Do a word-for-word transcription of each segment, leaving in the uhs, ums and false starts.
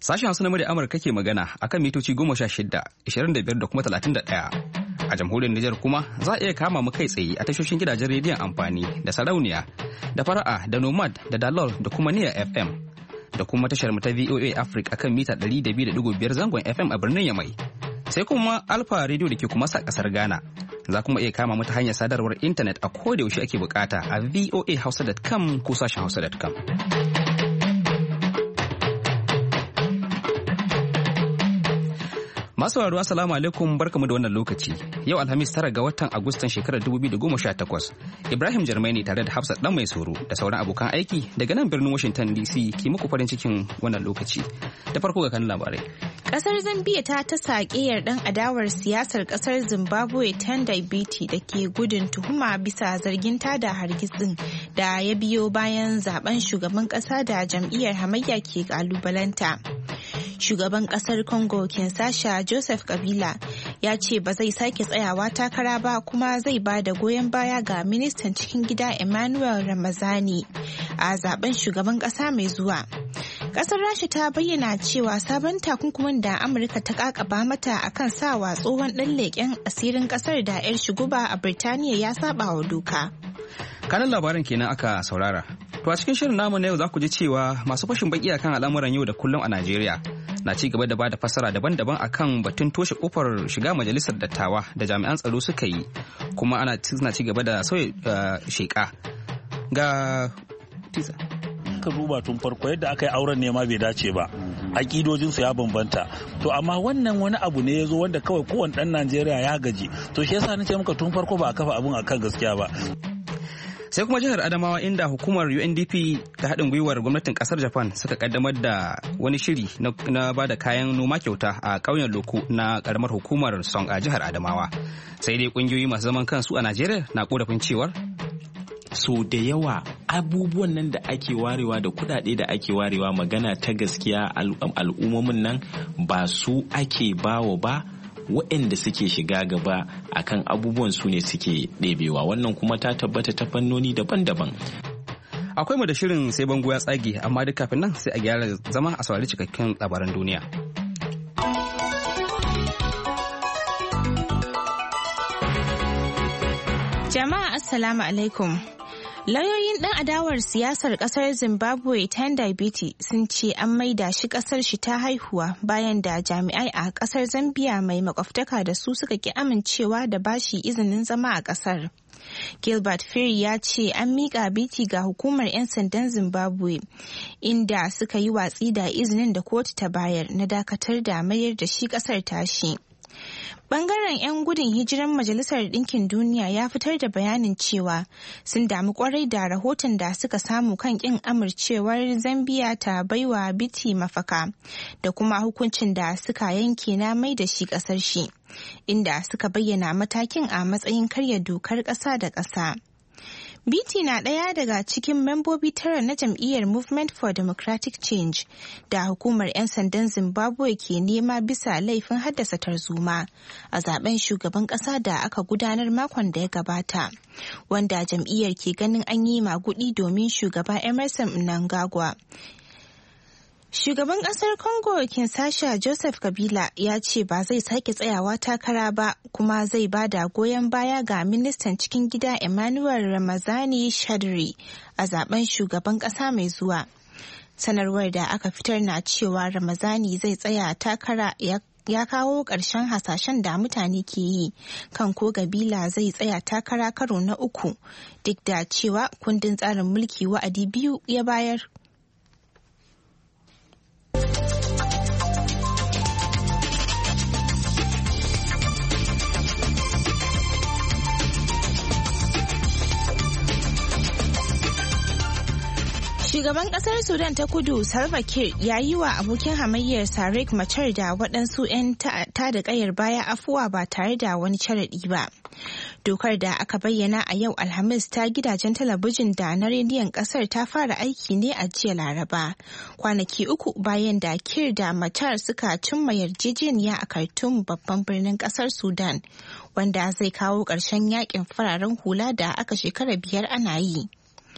Sashen Hausa na murya Amurka ke magana akan mitoci goma sha shida, ishirin da biyar da kuma talatin da ɗaya. A jamhuriyar Nijar kuma za a iya kama mu kai tsaye a tashoshin gidajen rediyon amfani da sarauniya da fara'a da nomad da dalol da kuma niya F M da kuma tashar mu ta V O A Africa akan mita ɗari da biyu da ɗigo biyar zangon F M a birnin Yamai. Sai kuma Alfa Radio da ke kuma sa kasar Ghana. Za kuma iya kama mu ta hanyar sadarwar intanet a koda yaushe ake bukata a voa hausa dot com ko sashen hausa dot com. Masu sauraro assalamu alaikum, barkamu da wannan lokaci. Yau Alhamis tara ga watan Agustan shekarar dubu biyu da goma sha takwas. Ibrahim Jarmai ne tare da Hafsat dan mai soro da sauran abokan aiki daga nan birnin Washington D C ke muku farin cikin wannan lokaci. Da farko ga kan labarai. Kasar Zambia ta ta sakiyar dan adawar siyasar kasar Zimbabwe Tendai Biti da ke gudun tuhuma bisa zargin tada hargitsin da ya biyo bayan zaben shugaban kasa da jam'iyyar hamayya ke kalubalanta. Shugaban kasar Congo Kinshasa Joseph Kabila ya ce ba zai sake tsayawa takara ba kuma zai ba da goyon baya ga ministan cikin gida Emmanuel Ramazani a zaben shugaban kasa mai zuwa. Kasar Rasha ta bayyana cewa sabon takunkumin da Amurka ta kakaba mata akan sawa tsohon dan leƙen asirin kasar da 'yar shiguba a Birtaniya ya saba wa doka. Kanan labarin kenan aka saurara. To a cikin shirin namu na yau za ku ji cewa masu fashin baki akan al'amuran yau da kullum a Najeriya na ci gaba da bada fassara daban-daban akan batun toshe kofar shiga majalisar dattawa da jami'an tsaro suka yi, kuma ana suna ci gaba da sauya sheka ga tisa. Ka duba tun farko yadda aka yi auren ne ma bai dace ba, akidojinsu ya bambanta, to amma wannan wani abu ne ya zo wanda kawai kowane ɗan Najeriya ya gaji, to shi yasa nace muka tun farko ba a kafa abun akan gaskiya ba. Sai kuma jihar Adamawa inda hukumar U N D P ta haɗin gwiwar gwamnatin ƙasar Japan suka kaddamar da wani shiri na ba da kayan noma kyauta a ƙauyen Loko na ƙaramar hukumar Song a jihar Adamawa. Sai dai ƙungiyoyi masu zaman kansu a Najeriya na ƙorafin cewar so da yawa abubuwan nan da ake warewa da kudade da ake warewa, magana ta gaskiya al'ummomin nan ba su ake bawa ba, waɗanda suke shiga gaba akan abubuwan su ne suke ɗebewa. Wannan kuma ta tabbata ta fannoni daban-daban. Akwai mu da shirin sai bango ya tsage, amma duk kafin nan sai a gyara zama a saurari cikakken labaran duniya. Jama'a assalamu alaikum. Lauyoyin ɗan adawar siyasar ƙasar Zimbabwe Tendai Biti sun ce an maida shi ƙasar shi ta haihuwa bayan da jami'ai a ƙasar Zambia mai makwabtaka da su suka ki amincewa da bashi izinin zama a ƙasar. Gilbert Ferry ya ce an miƙa Biti ga hukumar 'yan sandan Zimbabwe inda suka yi watsi da izinin da kotu ta bayar na dakatar da mayar da shi ƙasar tashi. Bangaren 'yan gudun hijiran Majalisar Ɗinkin Duniya ya fitar da bayanin cewa sun damu kwarai da rahoton da suka samu kan ƙin amincewar Zambia ta baiwa Biti mafaka da kuma hukuncin da suka yanke na mai da shi ƙasar shi, inda suka bayyana matakin a matsayin karya dokar ƙasa da ƙasa. Biti na ɗaya daga cikin membobi tara na jam'iyyar Movement for Democratic Change da hukumar 'yan sandan Zimbabwe ke nema bisa laifin haddasa tarzoma a zaben shugaban ƙasa da aka gudanar makon da ya gabata, wanda jam'iyyar ke ganin an yi magudi domin shugaba Emmerson Mnangagwa. Shugaban ƙasar Congo Kinshasa Joseph Kabila ya ce ba zai sake tsayawa takara ba kuma zai ba da goyon baya ga ministan cikin gida Emmanuel Ramazani Shadari a zaben shugaban ƙasa mai zuwa. Sanarwar da aka fitar na cewa Ramazani zai tsaya takara ya ya kawo ƙarshen hasashen da mutane ke yi kan ko Kabila zai tsaya takara karo na uku, duk da cewa kundin tsarin mulki wa'adi biyu ya bayar. Shugaban kasar Sudan ta kudu Salva Kiir ya yi wa abokin hamayyar Riek Machar da waɗansu 'yan tada kayar baya afuwa ba tare da wani sharaɗi ba. Dokar da aka bayyana a yau Alhamis ta gidajen talabijin da na rediyon kasar ta fara aiki ne a jiya Laraba, kwanaki uku bayan da Kiir da Machar suka cimma yarjejeniya a Khartoum babban birnin kasar Sudan, wanda zai kawo ƙarshen yakin fararen hula da aka shekara biyar ana yi.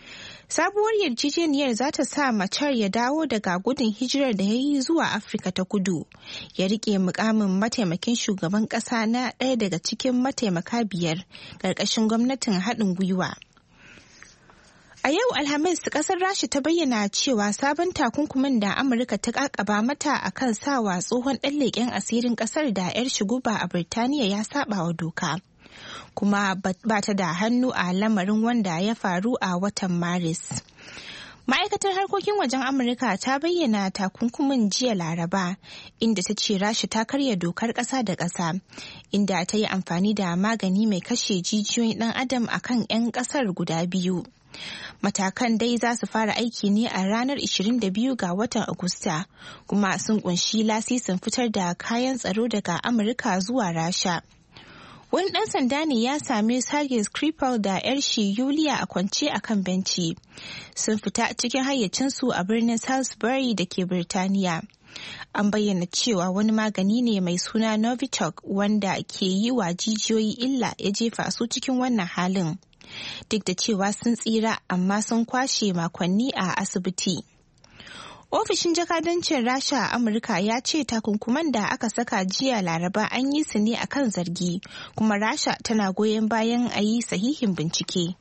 Sabuwar yarjejeniyar za ta sa Machar ya dawo daga gudun hijirar da ya yi zuwa Afirka ta Kudu, ya rike mukamin mataimakin shugaban ƙasa na ɗaya daga cikin mataimaka biyar ƙarƙashin gwamnatin haɗin gwiwa. A yau Alhamis, ƙasar Rasha ta bayyana cewa sabon takunkumin da Amurka ta ƙaƙaba mata a kan sawa tsohon ɗan leƙen asirin ƙasar da 'yar shiguba a Birtaniya ya saɓa wa doka. Kuma ba ta da hannu a lamarin wanda ya faru a watan Maris. Ma'aikatar harkokin wajen Amurka ta bayyana takunkumin jiya Laraba, inda ta ce Rasha ta karya dokar ƙasa da ƙasa, inda ta yi amfani da magani mai kashe jijiyoyin ɗan adam a kan 'yan ƙasar guda biyu. Matakan dai za su fara aiki ne a ranar ishirin da biyu ga watan Agusta, kuma sun kunshi lasisin fitar da kayan tsaro daga Amurka zuwa Rasha. Wani ɗan sanda ne ya sami Sergei Skripal da 'yar shi Yulia a kwance a kan benci. Sun fita cikin hayyacinsu a birnin Salisbury da ke Birtaniya. An bayyana cewa wani magani ne mai suna Novichok wanda ke yi wa jijiyoyi illa ya jefa su cikin wannan halin. Duk da cewa sun tsira, amma sun kwashe makonni a asibiti. Ofishin jakadancin Rasha a Amurka ya ce takunkuman da aka saka jiya Laraba an yi su ne akan zargi, kuma Rasha tana goyon bayan a yi sahihin bincike.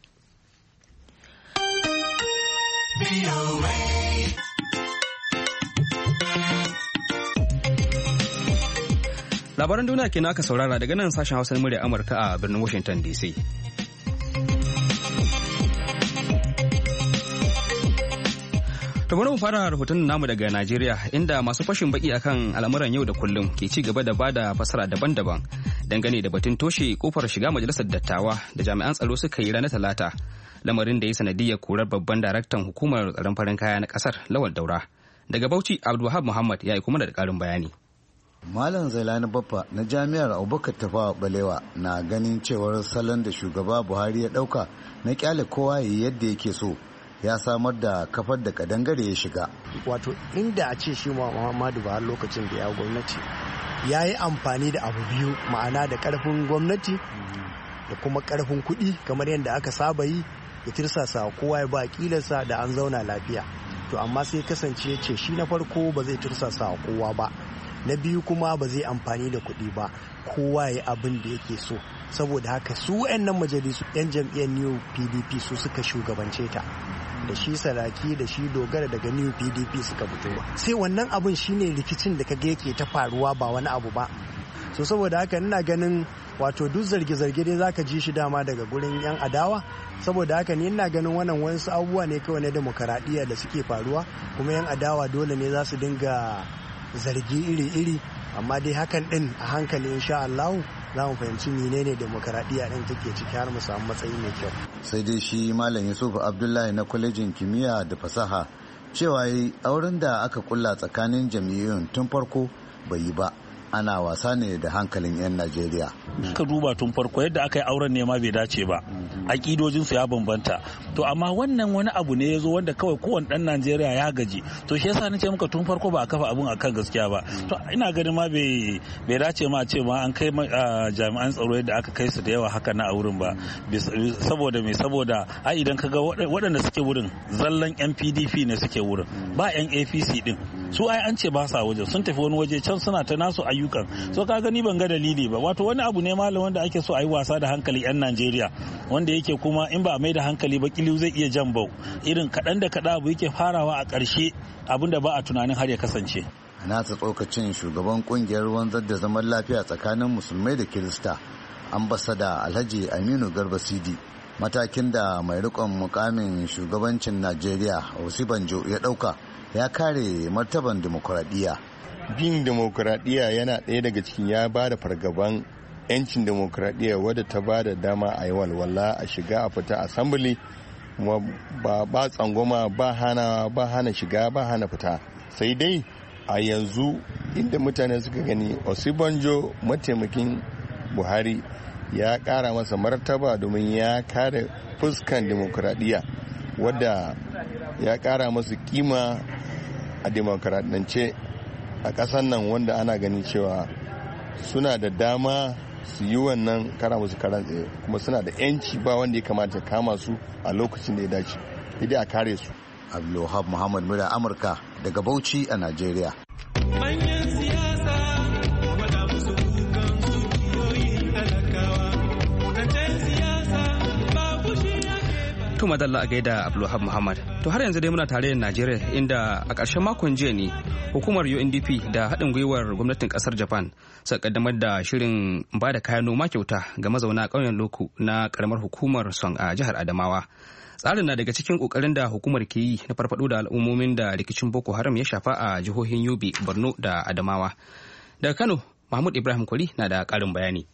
Labaran duniya kenan aka saurara daga nan sashen Hausa na murya Amurka a birnin Washington D C. To bari mu fara rahoton namu daga Najeriya, inda masu fashin baki akan al'amuran yau da kullum ke ci gaba da bada fasara daban-daban dangane da batun toshe kofar shiga majalisar dattawa da jami'an tsaro suka yi ranar Talata, lamarin da ya sanadiyar korar babban daraktan hukumar tsaron farin kaya na kasar Lawal Daura. Daga Bauchi, Abdulwahab Muhammad ya yi kuma da ƙarin bayani. Malam Zailani Baffa na Jami'ar Abubakar Tafawa Balewa na ganin cewar salon da shugaba Buhari ya ɗauka na kyale kowa yayi yadda yake so ya samar da kafar da kadangare ya shiga. Wato inda a ce shi Muhammadu Buhari lokacin da ya gwamnati ya yi amfani da abu biyu, ma'ana da karfin gwamnati da kuma karfin kuɗi kamar yadda aka saba yi, ya tirsasa kowa ya ba kilarsa da an zauna lafiya. To amma sai kasance ce shi na farko ba zai tirsasa kowa ba, na biyu kuma ba zai amfani da kuɗi ba, kowa ya abin da yake so. Saboda haka su wayannan majalisu 'yan jam'iyyar New P D P su suka shugabance ta, da shi Saraki da shi Dogara daga New P D P suka fito. Sai wannan abin shine rikicin da kaga yake ta faruwa, ba wani abu ba. So saboda haka ina ganin wato duk zarge-zarge dai zaka ji shi dama daga gurin 'yan adawa. Saboda haka ni ina ganin wannan wasu abubuwa ne kawai na demokaradiyya da suke faruwa, kuma 'yan adawa dole ne za su dinga zargi iri-iri, amma dai hakan din a hankali insha Allah za mu fahimci menene demokaradiyya din take ciki har mu samu matsayi mai kyau. Sai dai shi Malam Yusuf Abdullahi na kwalejin kimiyya da fasaha cewa yi auren da aka kulla tsakanin jam'iyyun tun farko bai yi ba, ana wasa ne da hankalin 'yan Najeriya. Ka duba tun farko yadda aka yi auren ne ma bai dace ba, aƙidojinsu ya bambanta. To amma wannan wani abu ne ya zo wanda kawai kowane ɗan Najeriya ya gaji. To shi yasa nace muka tun farko ba a kafa abun akan gaskiya ba. To ina ganin ma bai dace ma a ce ma an kai jami'an tsaro yadda aka kai su da yawa haka na a wurin ba. Saboda me saboda ai idan ka ga waɗanda suke wurin zallan 'yan P D P ne suke wurin, ba 'yan A P C din. Su ai an ce ba sa wajen, sun tafi wani waje can suna ta nasu ayyukan. So ka gani ban ga dalili ba. Wato wani abu ne malam wanda ake so a yi wasa da hankali 'yan Najeriya, wanda yake kuma in ba a mai da hankali ba kiliu zai iya jan bau. Irin kaɗan da kaɗa abu yake farawa a ƙarshe abin da ba a tunanin har ya kasance. Nasa tsokacin shugaban kungiyar wanzar da zaman lafiya tsakanin musulmai da kirista, ambasada Alhaji Aminu Garba Sidi, matakin da mai rikon mukamin shugabancin Najeriya Osibanjo ya ɗauka ya kare martaban demokuraɗiyya. Bin demokuraɗiyya yana ɗaya daga cikin ya ba da fargaban 'yancin demokuraɗiyya wadda ta ba da dama a yi walwala a shiga a fita assembly, ba ba tsangwama ba hana ba hana shiga ba hana fita. Sai dai a yanzu inda mutane suka gani Osibanjo mataimakin Buhari ya ƙara masa martaba domin ya kare fuskan demokuraɗiyya wadda ya ƙara masu kima a demokuraɗance a ƙasar nan, wanda ana ganin cewa suna da dama su yi wannan kara musu karan tsaye, kuma suna da 'yanci, ba wanda ya kamata kama su a lokacin da ya dace. idan a kare su. Abdulwahab Muhammad Mura Amurka daga Bauchi a Najeriya. To madalla a gaida Abdulwahab Muhammad. To har yanzu dai muna tare da Najeriya inda a ƙarshen makon jiya ne hukumar U N D P da haɗin gwiwar gwamnatin ƙasar Japan suka kaddamar da shirin ba da kayan noma kyauta ga mazauna ƙauyen Loko na ƙaramar hukumar Song a jihar Adamawa. Tsarin na daga cikin ƙoƙarin da hukumar ke yi na farfaɗo da al'ummomin da rikicin Boko Haram ya shafa a jihohin Yobe, Borno da Adamawa. Daga Kano, Mahmud Ibrahim Kwari na da ƙarin bayani.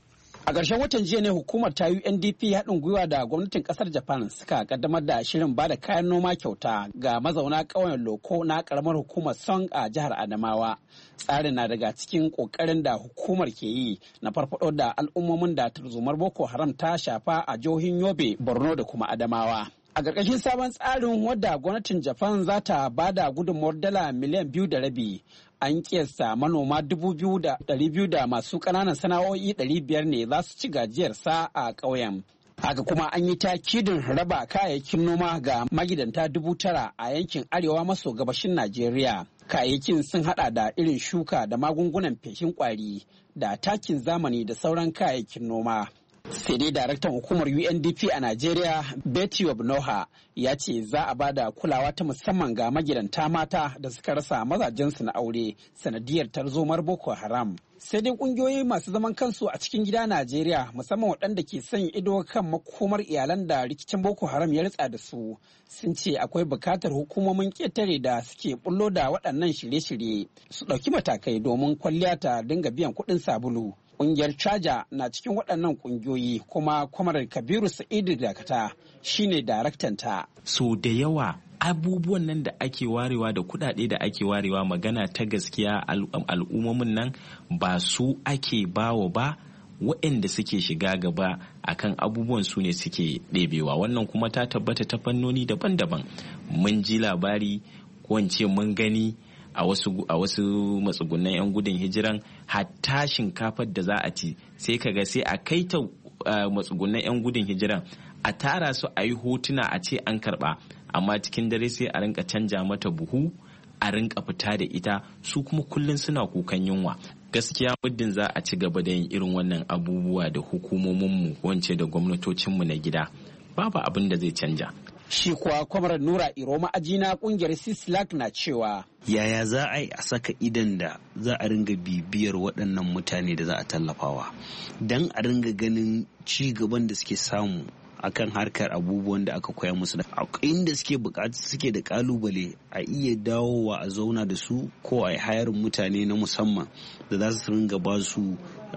A ƙarshen watan jiya ne hukumar ta U N D P haɗin gwiwa da gwamnatin ƙasar Japan suka kaddamar da shirin ba da kayan noma kyauta ga mazauna ƙauyen Loko na ƙaramar hukumar Song a jihar Adamawa. Tsarin na daga cikin ƙoƙarin da hukumar ke yi na farfaɗo da al'ummomin da tarzomar Boko Haram ta shafa a jihohin Yobe, Borno da kuma Adamawa. A ƙarƙashin sabon tsarin wadda gwamnatin Japan za ta ba da gudunmawar dala miliyan biyu da rabi, an kiyasta manoma dubu biyu da ɗari biyu da masu ƙananan sana'o'i ɗari biyar ne za su ci gajiyarsa a ƙauyen. Haka kuma an yi takidin raba kayayyakin noma ga magidanta dubu tara a yankin arewa maso gabashin Najeriya. Kayayyakin sun hada da irin shuka da magungunan feshin kwari da takin zamani da sauran kayayyakin noma. Sai dai daraktan hukumar U N D P a Najeriya Betty Obnoha ya ce za a bada kulawa ta musamman ga magidanta mata da suka rasa mazajensu na aure sanadiyar tarzomar Boko Haram. Sai dai kungiyoyi masu zaman kansu a cikin gida Najeriya musamman waɗanda ke sanya ido kan makomar iyalan da rikicin Boko Haram ya ritsa da su sun ce akwai bukatar hukumomin ƙetare da suke bullo da waɗannan shirye-shirye su ɗauki matakai domin kwalliya ta dinga biyan kuɗin sabulu. Ƙungiyar Caja na cikin waɗannan ƙungiyoyi kuma Kwamarar Kabiru Sa'idu Dakata shine daraktanta. So da yawa abubuwan nan da ake warewa da kuɗaɗe da ake warewa magana ta gaskiya al'ummomin nan ba su ake bawa ba, waɗanda suke shiga gaba akan abubuwan su ne suke ɗebewa. Wannan kuma ta tabbata ta fannoni daban-daban. Mun ji labari ko mun gani a wasu a wasu matsugunan 'yan gudun hijiran hatta shinkafar da za a ci sai kaga sai a kai ta matsugunan 'yan gudun hijiran a tara su a yi hotuna a ce an karba, amma cikin dare sai a rinka canja mata buhu a rinka fita da ita, su kuma kullum suna kukan yunwa. Gaskiya muddin za a ci gaba da yin irin wannan abubuwa da hukumominmu wance da gwamnatocinmu na gida, babu abin da zai canja. Shi kuwa Kwamarar Nura Iroma Ajina kungiyar Sislak na cewa yaya za a yi a saka idan da za a ringa bibiyar waɗannan mutane da za a tallafawa don a ringa ganin ci gaban da suke samu akan harkar abubuwan da aka koya musu, da inda suke bukatu suke da kalubale a iya dawowa a zauna da su ko a yi hayarin mutane na musamman da za su ringa ba su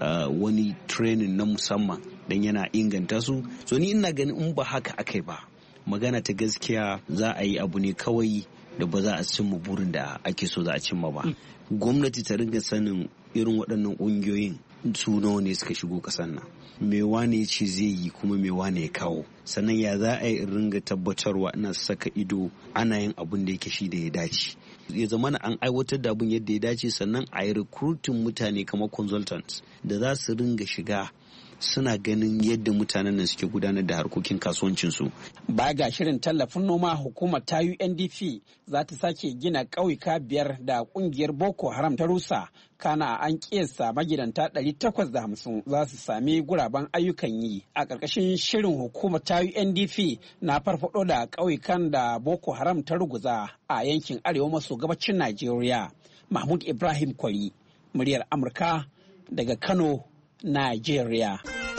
wani training na musamman don yana inganta su. So ni ina ganin in ba haka akai ba, magana ta gaskiya za a yi abu ne kawai da ba za a cimma burin da ake so za a cimma ba. Gwamnati ta ringa sanin irin waɗannan ƙungiyoyin su nawa ne suka shigo ƙasar nan, me wane ce zai yi kuma me wane ya kawo, sannan ya za a yi ringa tabbatarwa ina saka ido ana yin abin da yake shi da ya dace, ya zama an aiwatar da abin yadda ya dace, sannan a yi recruiting mutane kamar consultants da za su ringa shiga suna ganin yadda mutanen nan suke gudanar da harkokin kasuwancinsu. Ba ga shirin tallafin noma, hukumar ta U N D P za ta sake gina ƙauyuka biyar da ƙungiyar Boko Haram ta rusa, kana an kiyasta magidanta ɗari takwas da hamsin za su sami guraben ayyukan yi. A ƙarƙashin shirin hukumar ta U N D P na farfaɗo da ƙauyukan da Boko Haram ta ruguza a yankin arewa maso gabacin Najeriya. Mahmud Ibrahim Kwari, muryar Amurka daga Kano, Nigeria.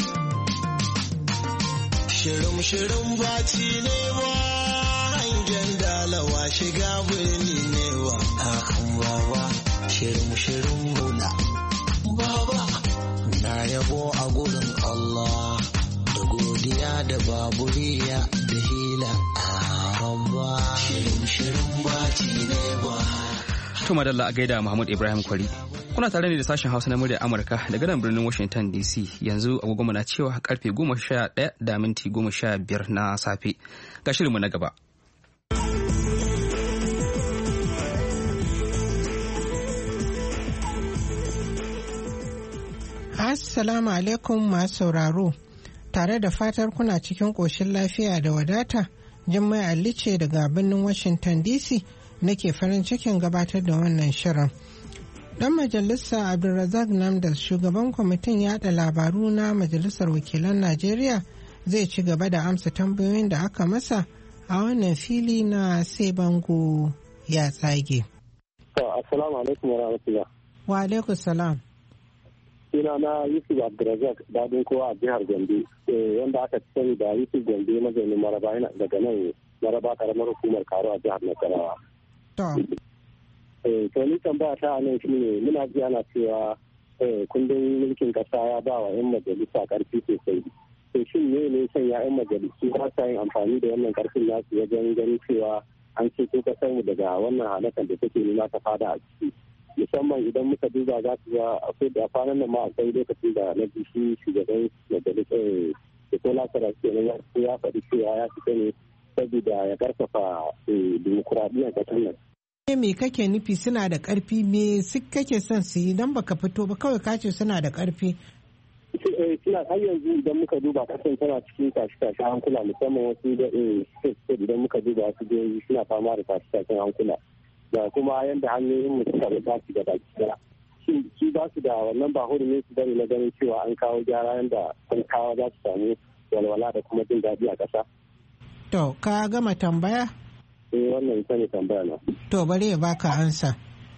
Shirin shirin baci ne ba hangen dalawa shiga birni ne ba akan baba shirin shirin bula baba na yabo a gurin Allah da godiya da baburiya da hila a rabba shirin shirin baci ne ba. To madalla a gaida Muhammad Ibrahim Kwari. Kuna tare ne da sashen Hausa na muryar Amurka daga nan birnin Washington D C. Yanzu agogo na cewa karfe goma sha ɗaya da minti goma sha biyar na safe. Ga shirinmu na gaba. Assalamu alaikum masu sauraro. Tare da fatar kuna cikin ƙoshin lafiya da wadata, Jummai Ali ce daga birnin Washington D C nake farin cikin gabatar da wannan shirin. Dan majalisa Abdulrazak Namdas, shugaban kwamitin yada labaru na Majalisar Wakilan Najeriya, zai ci gaba da amsa tambayoyin da aka masa a wannan fili na sai bango ya tsage. Assalamu alaikum wa rahmatullah. Wa alaikum salam. Ina na Yusuf Abdulrazak dadin kowa a jihar Gombe, wanda aka sani da Yusuf Gombe mazaunin Maraba daga nan Maraba karamar hukumar Karo a jihar Nasarawa. To ni tambaya ta nan shi ne muna ji ana cewa kundin mulkin kasa ya ba wa 'yan majalisa karfi sosai. To shin ne ne sanya 'yan majalisu ba sa yin amfani da wannan karfin nasu wajen ganin cewa an ceto kasar mu daga wannan halakan da take nuna ta fada a ciki, musamman idan muka duba za su ga akwai da kwanan nan ma akwai lokacin da na bishi shugaban majalisar da kola sara kenan ya faɗi cewa ya fita ne saboda ya karfafa dimokuraɗiyyar kasar nan. Me kake nufi suna da ƙarfi, me su kake son su yi don baka fito ba kawai kace suna da ƙarfi? Suna har yanzu idan muka duba kasan tana cikin tashi-tashi hankula, musamman wasu da state idan muka duba wasu jihohi suna fama da tashi-tashin hankula da kuma yadda hanyoyin mu suka rufa su da baki daya. Su ba su da wannan ba hurumin su bane na ganin cewa an kawo gyara yadda talakawa za su samu walwala da kuma jin daɗi a ƙasa. To ka gama tambaya? Eh wannan ita ne tambaya na. To bari ya baka ansa.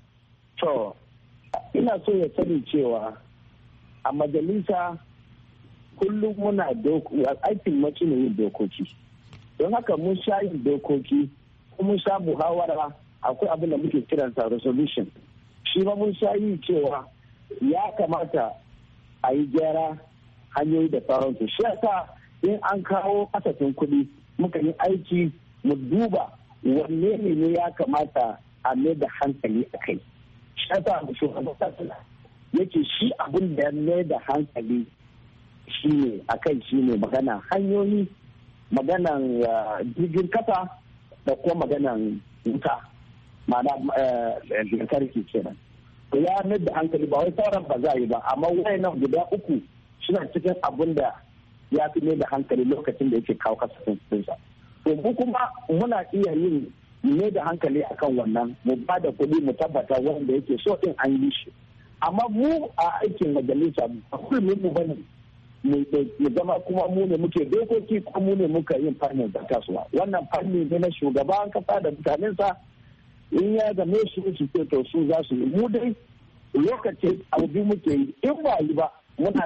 To ina so ya sani cewa a majalisa kullum muna aikin mace ne yin dokoki, don haka mun sha yin dokoki, mun sha muhawara, akwai abin da muke kiransa resolution, shi ma mun sha yi cewa ya kamata a yi gyara hanyoyi da sauransu. Shi yasa in an kawo kasafin kuɗi muka yi aiki mu duba wanne ne ne ya kamata a mai da hankali a kai. Shi yasa shugaban kasa yake shi abin da mai da hankali shi ne a kai shi ne maganan hanyoyi, maganan jirgin kasa da kuma maganan wuta, ma'ana lantarki kenan. Ya mai da hankali ba wai sauran ba za a yi ba, amma wayannan guda uku suna cikin abin da ya fi mai da hankali lokacin da yake kawo kasafin kuɗinsa. To mu kuma muna iya yin mai da hankali akan wannan, mu ba da kuɗi mu tabbata wanda yake so in an yi shi. Amma mu a aikin majalisa a kullum mu bane mu zama kuma mu ne muke dokoki ko mu ne muka yin fannin zakasuwa. Wannan fanni ne na shugaban kasa da mutanensa, in ya game su su ce to su za su yi. Mu dai lokacin abu biyu muke yi, in ba yi ba muna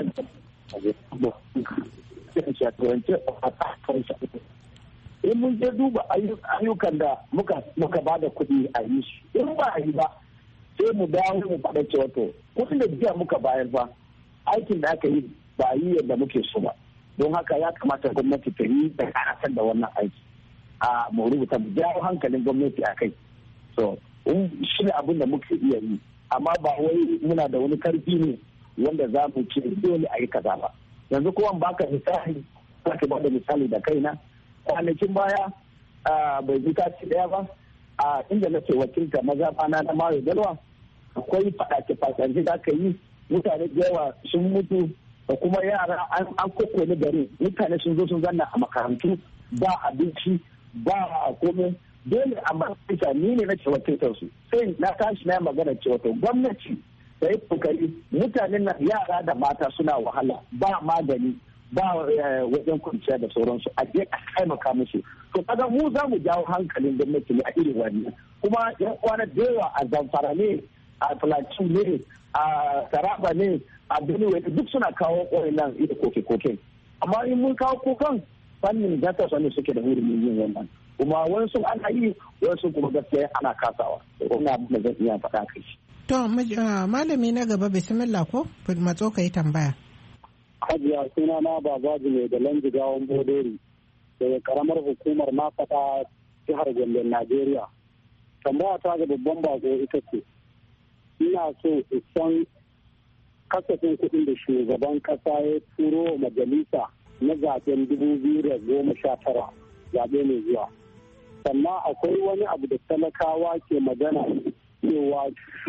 in mun je duba ayyukan da muka ba da kuɗi a yi su, in ba yi ba sai mu dawo mu faɗa cewa to kuɗin da jiya muka bayar ba aikin da aka yi ba yi yadda muke so ba, don haka ya kamata gwamnati ta yi da karatar da wannan aiki a mu rubuta mu jawo hankalin gwamnati a kai. So shi ne abin da muke iya yi, amma ba wai muna da wani karfi ne wanda za mu ce dole a yi kaza ba. Yanzu kuma baka misali, zaka ba da misali da kaina, kwanakin baya bai bi ci daya ba a inda nake wakilta maza bana na Mayo Dalwa, akwai faɗace-faɗace da aka yi, mutane da yawa sun mutu da kuma yara an kokone gari, mutane sun zo sun zanna a makarantu ba abinci ba a komai. Dole a majalisa ni ne na ce wakiltar su, sai na tashi na magana cewa to gwamnati da yi kokari, mutanen nan yara da mata suna wahala, ba magani ba wajen kwanciya da sauransu, a je a taimaka musu. To kaga mu za mu jawo hankalin gwamnati ne a irin wannan, kuma yan kwana da yawa a Zamfara ne, a Plateau ne, a Taraba ne, a Benue duk suna kawo nan ita koke-koke. Amma in mun kawo kokan fannin zata sani suke da hurumin yin wannan, kuma wasu ana yi wasu kuma gaskiya ana kasawa. Wannan abin da zan iya faɗa kai. To malami na gaba bismillah ko matso ka yi tambaya. Hajiya suna na Babaji ne da Lanji Gawon Bodori daga karamar hukumar Nafata jihar Gombe Najeriya. Tambaya ta ga babban bako ita ce, ina so isan kasafin kuɗin da shugaban ƙasa ya turo majalisa na zaben dubu biyu da goma sha tara zaɓe mai zuwa. Sannan akwai wani abu da talakawa ke magana cewa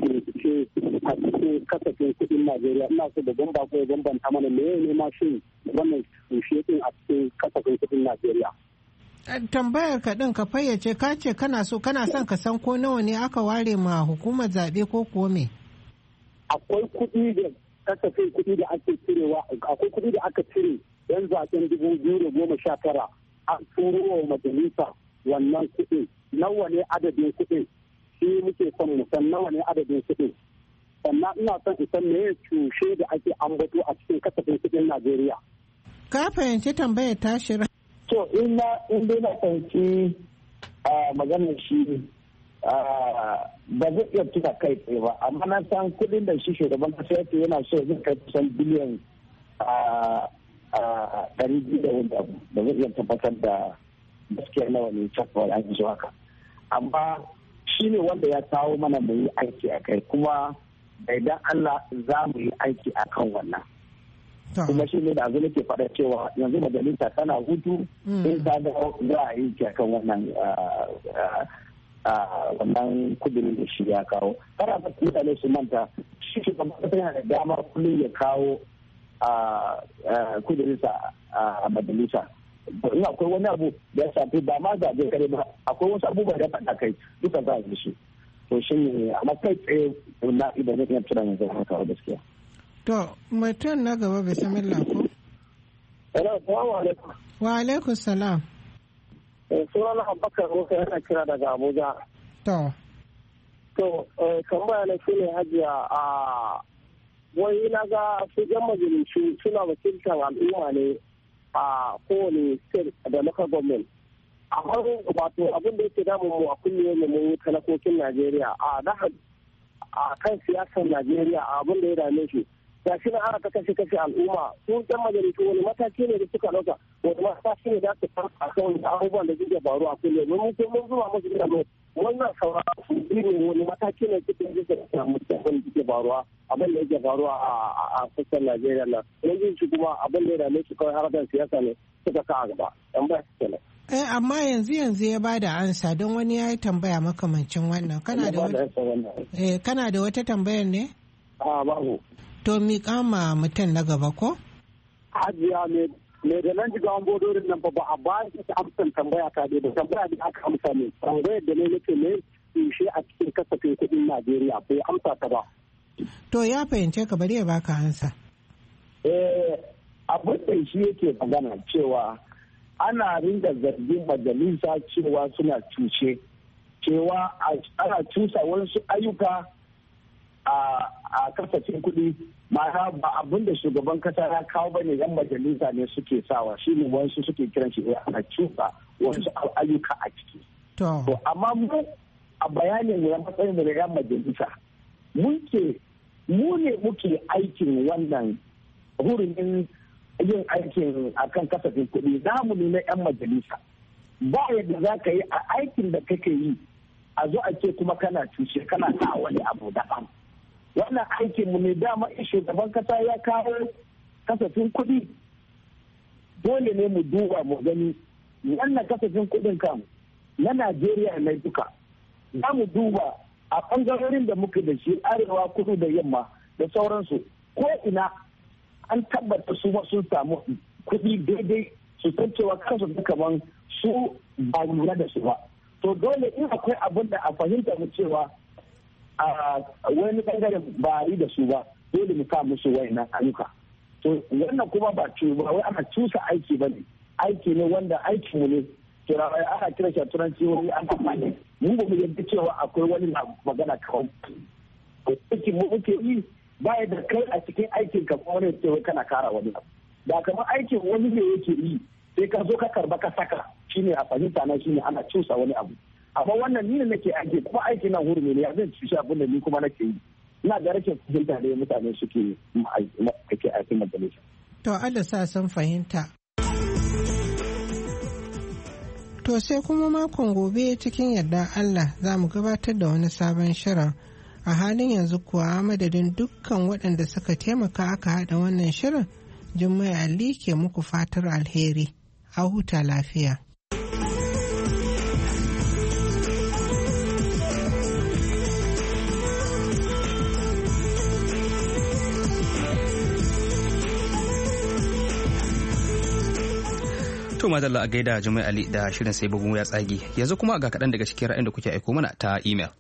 ce a cikin kasafin kuɗin Najeriya. Ina so da bamba ko bambanta mana me ne ma shin wannan shushe din a cikin kasafin kuɗin Najeriya. tambayar ka din ka fayyace ka ce kana so kana son ka san ko nawa ne aka ware ma hukumar zaɓe ko kuwa me? Akwai kuɗi da kasafin kuɗi da ake cirewa akwai kuɗi da aka cire yan zaɓen dubu biyu da goma sha tara an turo wa majalisa wannan kuɗi nawa ne adadin kuɗi shi muke son mu san nawa ne adadin kuɗi sannan ina son isan me ya cushe da ake ambato a cikin kasafin kuɗin Najeriya. Ka fahimci tambayar tashi? To in na in dai na fahimci maganar shi ba zai iya tuna kai tsaye ba amma na san kudin da shi shugaban kasa yake yana so zai kai kusan biliyan ɗari biyu da wanda abu ba zai iya tabbatar da gaskiya nawa ne cakwar an zuwa ka amma shi ne wanda ya kawo mana mu yi aiki a kai kuma da idan Allah za mu yi aiki a kan wannan kuma shi ne da azu nake faɗa cewa yanzu majalisa tana hutu in ta ga za a yi a kan wannan wannan kudirin da shi ya kawo kana ta mutane su manta shi shugaban kasa yana da damar kullum ya kawo kudirinsa a majalisa in akwai wani abu da ya shafi ba ma zaɓe kare ba akwai wasu abubuwa da faɗa kai duka za a yi shi to shi ne amma kai tsaye na idan zai iya tura yanzu haka gaskiya. To mutum na gaba bismillah ko? Wa alaikum salam. Sunana Abubakar Musa yana kira daga Abuja. To. To, tambaya na shi ne hajiya a wai na ga su jan majalisu suna wakiltar al'umma ne a kowane state da local government. Amma wato abin da yake damun mu a kullum ne mu talakokin Najeriya a a kan siyasar Najeriya abin da ya dame shi. ga shi na ana ta kashe kashe al'umma su yan majalisu wani mataki ne da suka ɗauka wani mataki ne da su farfa a kan abubuwan da suke faru a kullum mun sai mun zuwa musu da mu wannan saurara su ne wani mataki ne suke yi da mutanen da suke faruwa abin da yake faruwa a sassan Najeriya nan yanzu shi kuma abin da ya dame su kawai harkar siyasa ne suka sa a gaba yan ba su kenan. Eh amma yanzu yanzu ya ba da ansa don wani ya yi tambaya makamancin wannan kana da wata eh kana da wata tambayar ne? A babu. To mi kama mutum na gaba ko? Hajiya ne me da nan jigawan bodorin nan ba a ba shi amsan tambaya ta da tambaya da aka amsa ne tambayar da ne nake ne shi a cikin kasafin kuɗin Najeriya bai amsa ta ba. To ya fahimce ka bari ya baka ansa. Eh abin da shi yake magana cewa ana ringa zargin majalisa cewa suna cuce cewa ana cusa wasu ayyuka a kasafin kuɗi ma'ana ba abin da shugaban kasa ya kawo bane yan majalisa ne suke sawa shi ne wasu suke kiran shi ana cusa wasu ayyuka a ciki. To amma mu a bayanin mu na matsayin mu da yan majalisa muke mu ne muke aikin wannan hurumin yin aikin akan kasafin kuɗi namu ne na 'yan majalisa ba yadda za ka yi a aikin da kake yi a zo a ce kuma kana cushe kana sa wani abu daban wannan aikin mu ne dama in shugaban kasa ya kawo kasafin kuɗi dole ne mu duba mu gani wannan kasafin kuɗin kan na Najeriya na duka za mu duba a ɓangarorin da muke da shi arewa kudu da yamma da sauransu ko ina an tabbata su ma sun samu kuɗi daidai su san cewa kansu da kaman su ba lura da su ba to dole in akwai abin da a fahimta mu cewa a wani bangaren ba yi da su ba dole mu sa musu wayannan ayyuka to wannan kuma ba ce ba wai ana cusa aiki ba ne aiki ne wanda aiki mu ne turawai ana kira shi a turanci wani an amfani mun ba mu yadda cewa akwai wani na magana kawai aikin mu muke yi baya da kai a cikin aikin ka kuma wani cewa kana kara wani abu da kamar aikin wani ne yake yi sai ka zo ka karba ka saka shine a fahimta na shine ana cusa wani abu amma wannan ni ne nake aiki kuma aikin nan hurumi ne ya zan ci abin da ni kuma nake yi ina da rashin fahimta da mutane suke ake aikin majalisa. To Allah sa sun fahimta. To sai kuma makon gobe cikin yarda Allah za mu gabatar da wani sabon shirin. A halin yanzu kuwa madadin dukkan waɗanda suka taimaka aka haɗa wannan shirin Jummai Ali ke muku fatar alheri. A huta lafiya. To madalla a gaida Jumai Ali da shirin sai bugu ya tsage. Yanzu kuma ga kaɗan daga cikin ra'ayin da kuke aiko mana ta email.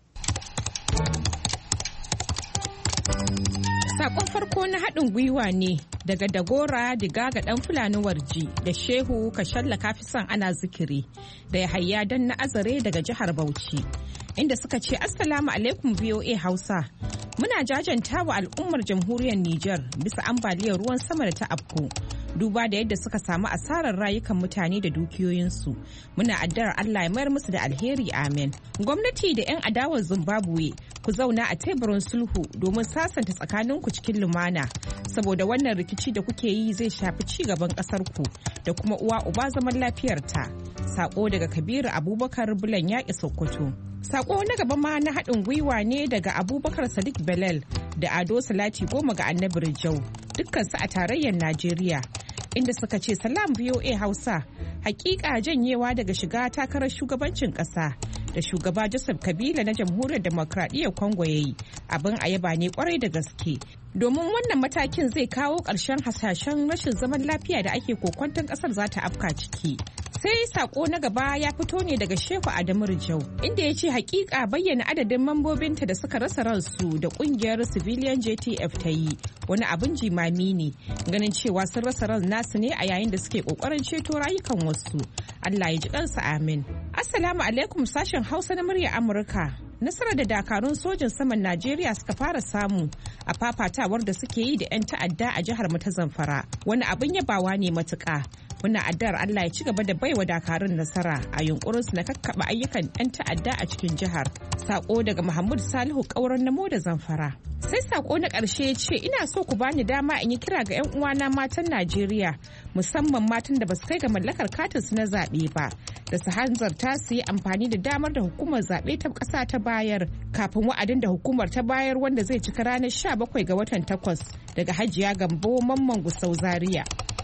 Sakon farko na haɗin gwiwa ne daga Dagora Diga ga ɗan Fulani Warji da Shehu Kashalla Kafisan ana zikiri da Yahaya Dan na Azare daga jihar Bauchi. Inda suka ce Assalamu alaikum V O A Hausa. Muna jajanta wa al'ummar jamhuriyar Nijar bisa ambaliyar ruwan sama da ta afku. Duba da yadda suka samu asarar rayukan mutane da dukiyoyinsu. Muna addu'ar Allah ya mayar musu da alheri amen. Gwamnati da 'yan adawar Zimbabwe ku zauna a teburin sulhu domin sasanta tsakaninku cikin lumana. Saboda wannan rikici da kuke yi zai shafi ci gaban ƙasarku da kuma uwa uba zaman lafiyarta. Sako daga Kabiru Abubakar Bulan Yaƙi Sokoto. Sako na gaba ma na haɗin gwiwa ne daga Abubakar Sadiq Belal da Ado Salati Goma ga Annabi Rijau, dukkansu a tarayyar Najeriya, inda suka ce salam V O A Hausa, hakika janyewa daga shiga takarar shugabancin ƙasa da shugaba Joseph Kabila na Jamhuriyar Demokradiyyar Congo ya yi abin a yaba ne kwarai da gaske. Domin wannan matakin zai kawo ƙarshen hasashen rashin zaman lafiya da ake kokwanton ƙasar za ta afka ciki. Sai sako na gaba ya fito ne daga Shehu Adamu Rijau, inda ya ce hakika bayyana adadin mambobinta da suka rasa ransu da kungiyar Civilian J T F ta yi wani abin jimami ne, ganin cewa sun rasa ran nasu ne a yayin da suke kokarin ceto rayukan wasu. Allah ya ji kansu amin. Assalamu alaikum sashen Hausa na murya Amurka. Nasarar da dakarun sojin saman Najeriya suka fara samu a fafatawar da suke yi da 'yan ta'adda a jihar mu ta Zamfara wani abin yabawa ne matuƙa. Muna addu'ar Allah ya ci gaba da baiwa dakarun nasara a yunkurin su na kakkaba ayyukan 'yan ta'adda a cikin jihar. Sako daga Muhammad Salihu Kauran Namo da Zamfara. Sai sako na ƙarshe ya ce ina so ku bani dama in yi kira ga 'yan uwana matan Najeriya musamman matan da basu kai ga mallakar katin su na zaɓe ba da su hanzarta su yi amfani da damar da hukumar zaɓe ta ƙasa ta bayar kafin wa'adin da hukumar ta bayar wanda zai cika ranar sha bakwai ga watan takwas. Daga Hajiya Gambo Mamman Gusau Zaria.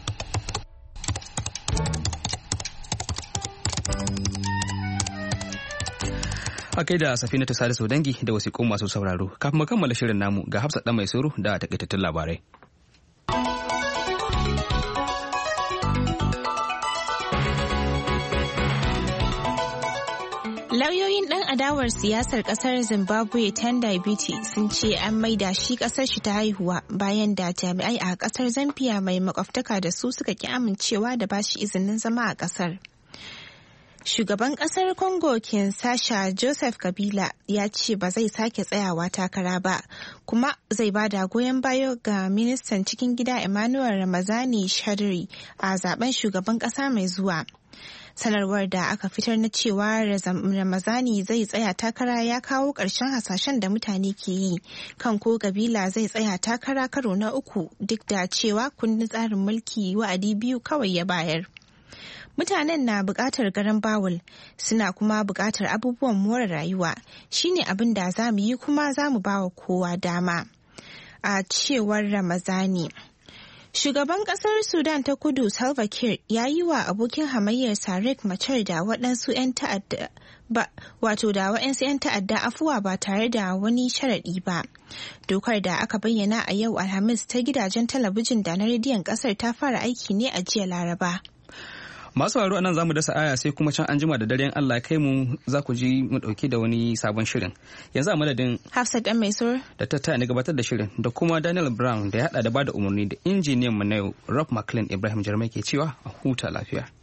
A kai da Safinatu Salisu Dangi da wasiƙun masu sauraro. Kafin mu kammala shirin namu ga Hafsat ɗan mai suru da takaitattun labarai. Lauyoyin ɗan adawar siyasar ƙasar Zimbabwe Tendai Biti sun ce an maida shi ƙasar shi ta haihuwa bayan da jami'ai a ƙasar Zambia mai makwabtaka da su suka ki amincewa da bashi izinin zama a ƙasar. Shugaban ƙasar Congo Kinshasa Joseph Kabila ya ce ba zai sake tsayawa takara ba, kuma zai ba da goyon baya ga ministan cikin gida Emmanuel Ramazani Shadari a zaben shugaban ƙasa mai zuwa. Sanarwar da aka fitar na cewa Ramazani zai tsaya takara ya kawo ƙarshen hasashen da mutane ke yi kan ko Kabila zai tsaya takara karo na uku duk da cewa kundin tsarin mulki wa'adi biyu kawai ya bayar. Mutanen na buƙatar garan bawul suna kuma buƙatar abubuwan more rayuwa shine abin da za mu yi kuma za mu ba wa kowa dama, a cewar Ramazani. Shugaban ƙasar Sudan ta kudu Salva Kiir ya yi wa abokin hamayyar Riek Machar da waɗansu 'yan ta'adda ba wato da waɗansu 'yan ta'adda afuwa ba tare da wani sharaɗi ba. Dokar da aka bayyana a yau Alhamis ta gidajen talabijin da na rediyon ƙasar ta fara aiki ne a jiya Laraba. Masu sauraro anan zamu dasa aya sai kuma can anjima da daren Allah kai mu za ku ji mu dauke da wani sabon shirin. Yanzu a madadin Hafsat dan mai sur da ta taya ni gabatar da shirin da kuma Daniel Brown da ya hada da bada umarni da injiniyan mu na yau Rob McLean Ibrahim Jarmai ke cewa a huta lafiya.